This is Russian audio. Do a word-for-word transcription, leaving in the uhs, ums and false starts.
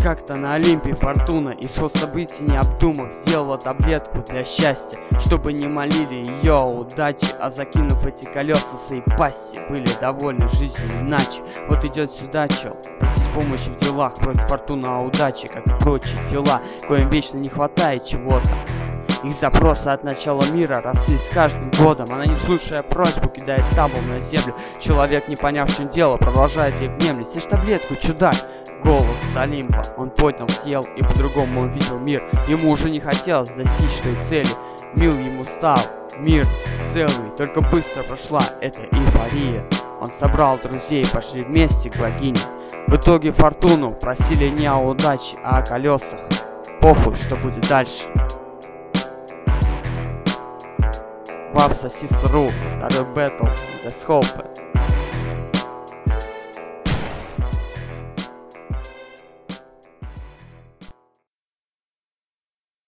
Как-то на Олимпе Фортуна исход событий не обдумав сделала таблетку для счастья, чтобы не молили ее о удаче, а закинув эти колеса своей пасти, были довольны жизнью иначе. Вот идет сюда чел, просить помощи в делах, против Фортуна о удаче, как и прочие дела, коим вечно не хватает чего-то. Их запросы от начала мира росли с каждым годом. Она, не слушая просьбу, кидает табу на землю. Человек, не поняв, в чем дело, продолжает ей внемлить: съешь таблетку, чудак. Голос с Олимпа он поднял, съел, и по-другому он видел мир. Ему уже не хотелось достичь той цели. Мил ему стал мир целый, только быстро прошла эта эйфория. Он собрал друзей, пошли вместе к богине. В итоге Фортуну просили не о удаче, а о колесах. Похуй, что будет дальше. Вапса Сисру, второй бэтл, Десхопе.